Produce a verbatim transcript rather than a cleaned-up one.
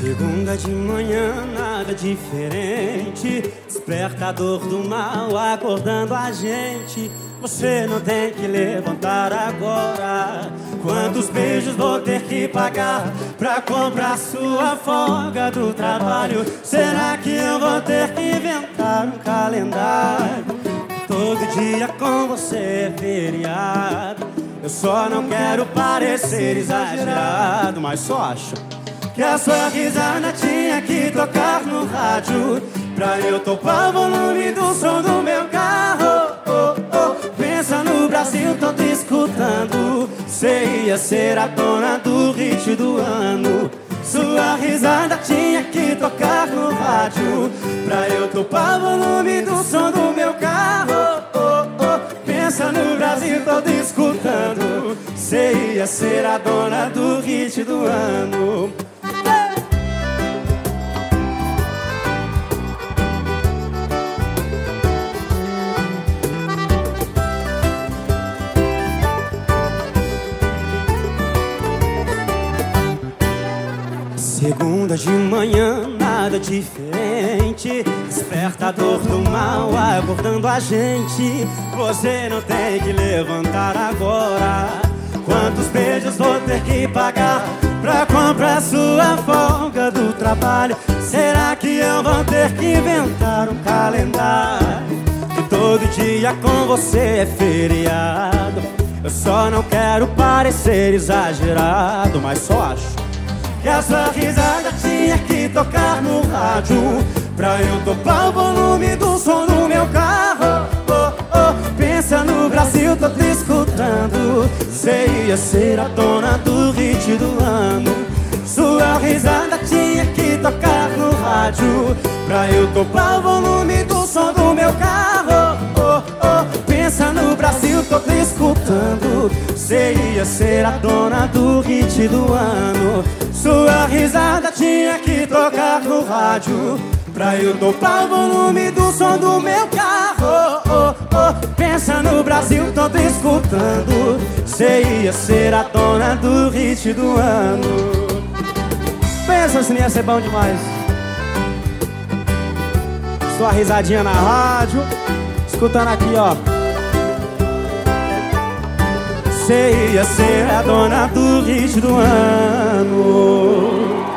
Segunda de manhã, nada diferente. Despertador do mal acordando a gente. Você não tem que levantar agora. Quantos beijos vou ter que pagar pra comprar sua folga do trabalho? Será que eu vou ter que inventar um calendário? Todo dia com você é feriado. Eu só não quero parecer exagerado, mas só acho que a sua risada tinha que tocar no rádio pra eu topar o volume do som do meu carro. Oh, oh. Pensa no Brasil todo escutando. Cê ia ser a dona do hit do ano. Sua risada tinha que tocar no rádio pra eu topar o volume do som do meu carro. Oh, oh. Pensa no Brasil todo escutando. Cê ia ser a dona do hit do ano. Segunda de manhã, nada diferente. Despertador do mal acordando a gente. Você não tem que levantar agora. Quantos beijos vou ter que pagar pra comprar sua folga do trabalho? Será que eu vou ter que inventar um calendário? Que todo dia com você é feriado. Eu só não quero parecer exagerado, mas só acho que a sua risada tinha que tocar no rádio pra eu topar o volume do som do meu carro. Oh, oh. Pensa no Brasil todo escutando. Cê ia ser a dona do hit do ano. Sua risada tinha que tocar no rádio pra eu topar o volume do som do meu carro. Oh, oh. Pensa no Brasil todo escutando. Cê ia ser a dona do hit do ano. Sua risada tinha que tocar no rádio pra eu topar o volume do som do meu carro. Oh, oh. Pensa no Brasil todo escutando. Cê ia ser a dona do hit do ano. Pensa se não ia ser bom demais. Sua risadinha na rádio, escutando aqui, ó. Cê ia ser a dona do hit do ano.